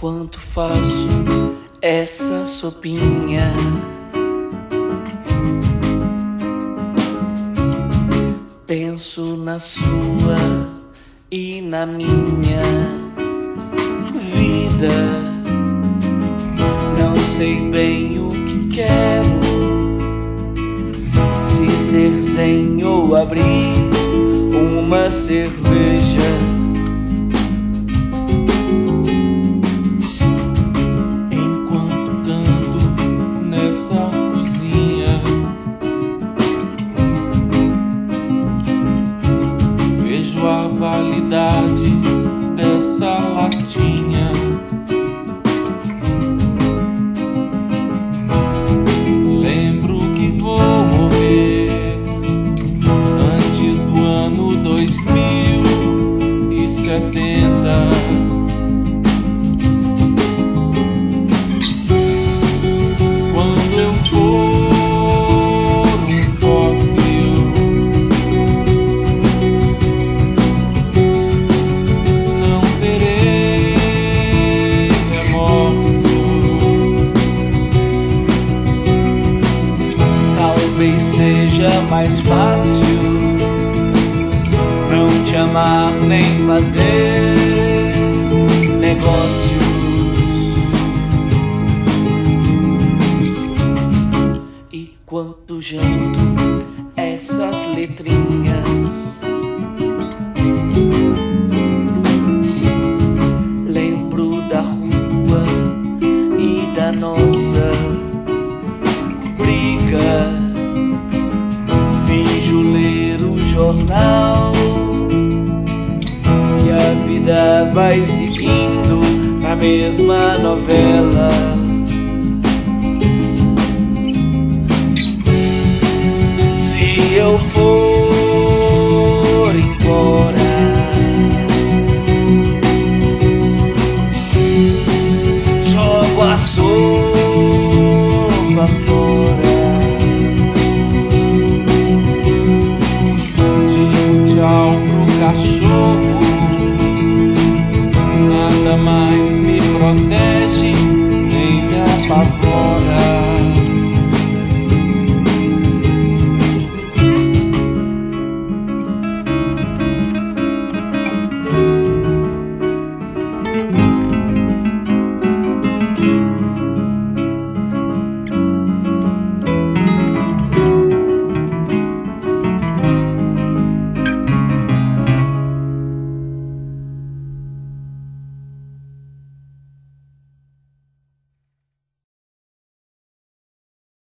enquanto faço essa sopinha. Penso na sua e na minha vida. Não sei bem o que quero, se ser zen ou abrir uma cerveja. Enquanto canto nessa cozinha, vejo a validade dessa latinha. Lembro que vou morrer antes do ano 2070. Quando eu for um fóssil, não terei remorsos. Talvez seja mais fácil não te amar nem fazer negócios. E quando janto essas letrinhas, lembro da rua e da nossa briga. Finjo ler o jornal e a vida vai seguindo na mesma novela. Se eu for embora, jogo a sopa fora. Tchau pro cachorro, nada mais me protege.